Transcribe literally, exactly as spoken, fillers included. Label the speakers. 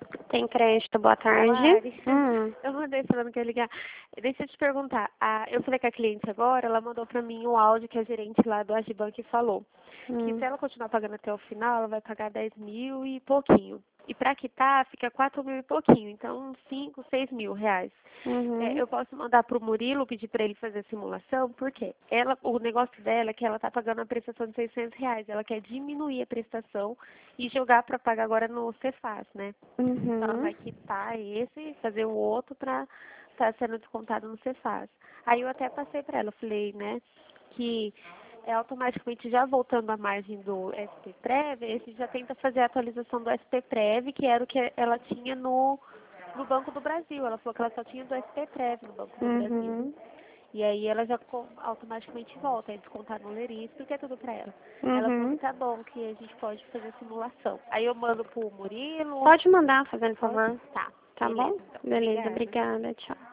Speaker 1: Tem crédito, boa tarde.
Speaker 2: Lari,
Speaker 1: Hum.
Speaker 2: eu mandei falando que ia ligar. Deixa eu te perguntar. A, eu falei com a cliente agora, ela mandou pra mim o áudio que a gerente lá do Agibank falou. Que
Speaker 1: Hum.
Speaker 2: se ela continuar pagando até o final, ela vai pagar dez mil e pouquinho. E pra quitar, fica quatro mil e pouquinho. Então, cinco, seis mil reais. É,
Speaker 1: Uhum.
Speaker 2: eu posso mandar pro Murilo, pedir pra ele fazer a simulação, porque ela, o negócio dela é que ela tá pagando a prestação de seiscentos reais. Ela quer diminuir a prestação e jogar pra pagar agora no Cefaz, né? Então ela
Speaker 1: Uhum.
Speaker 2: vai quitar esse, fazer o outro pra estar sendo descontado no Cefaz. Aí eu até passei pra ela, eu falei, né, que é automaticamente já voltando à margem do S P Prev, esse já tenta fazer a atualização do S P Prev, que era o que ela tinha no, no Banco do Brasil. Ela falou que ela só tinha do S P Prev no Banco do Brasil.
Speaker 1: Uhum.
Speaker 2: E aí ela já co- automaticamente volta, aí descontar no Leris, porque é tudo pra ela. Ela falou que
Speaker 1: Uhum.
Speaker 2: tá bom, que a gente pode fazer a simulação. Aí eu mando pro Murilo.
Speaker 1: Pode mandar, fazendo
Speaker 2: Pode?
Speaker 1: favor.
Speaker 2: Tá.
Speaker 1: Tá
Speaker 2: Beleza,
Speaker 1: bom?
Speaker 2: então.
Speaker 1: Beleza,
Speaker 2: Obrigada.
Speaker 1: obrigada, tchau.